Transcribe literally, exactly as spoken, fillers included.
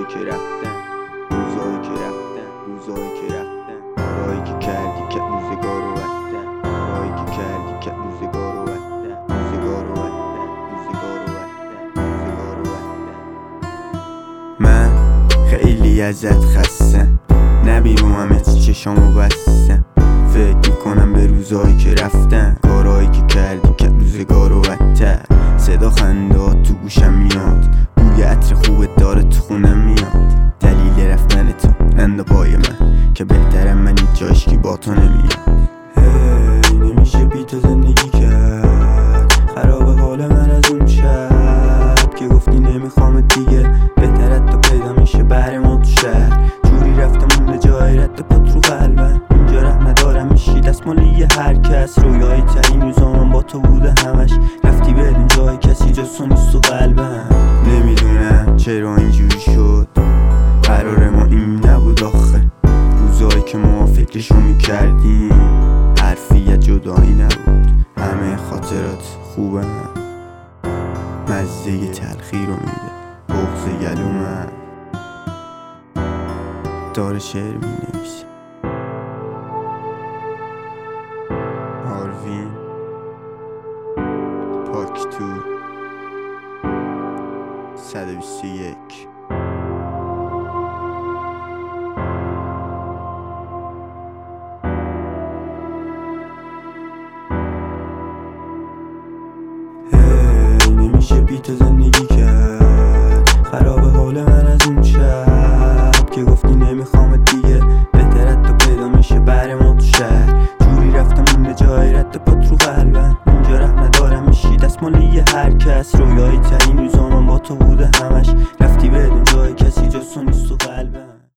روزایی که رفتن، روزایی که رفتن، روزایی که رفتن، کارایی که کردی که روزگار رو وقتن، کارایی که کردی که روزگار رو وقتن، روزگار رو وقتن، روزگار رو وقتن، روزگار رو وقتن. من خیلی ازت خستم، نبینم همه چشامو بستم، فکر میکنم به روزایی که رفتن، کارایی که کردی که روزگار رو وقتن. صدا خندات تو گوشم میاد، بوی عطر خوبت داره تو خونم میاد. دلیل رفتن تو اند پای من که بهترم من این جایش که با تو نمیاد. هی نمیشه بی تو زندگی کرد، خراب حال من از اون شب که گفتی نمیخوامت دیگه، بهترت تو پیدا میشه بر ما تو شهر. جوری رفتم مونده جای رد پات رو قلبم، اینجا ره ندارم میشی دستمالی هر کس. رویای ترین روزا من با تو بوده همش، رفتی بدون جای کسی جز تو نیست تو قلبم. نمیدونم چرا اینجوری شد، قرار ما این نبود آخه. روزایی که ما فکرشو میکردیم حرفی از جدایی نبود. همه خاطرات خوبه، مزه تلخی رو میده بغض گلومم، داره شعر مینویسه. آروین پاک تو صد و بیست و یک. نمیشه بی تو زندگی کرد، خراب حال من از اون شب که گفتی نمیخوامت دیگه، بهترت تو پیدا میشه بر ما تو شهر. جوری رفتم مونده جای رد پات رو قلبم، اینجا ره ندارم میشی دستمالی هر کس. رویای ترین روزا من با تو بوده همش، رفتی بدون جای کسی جز تو نیست.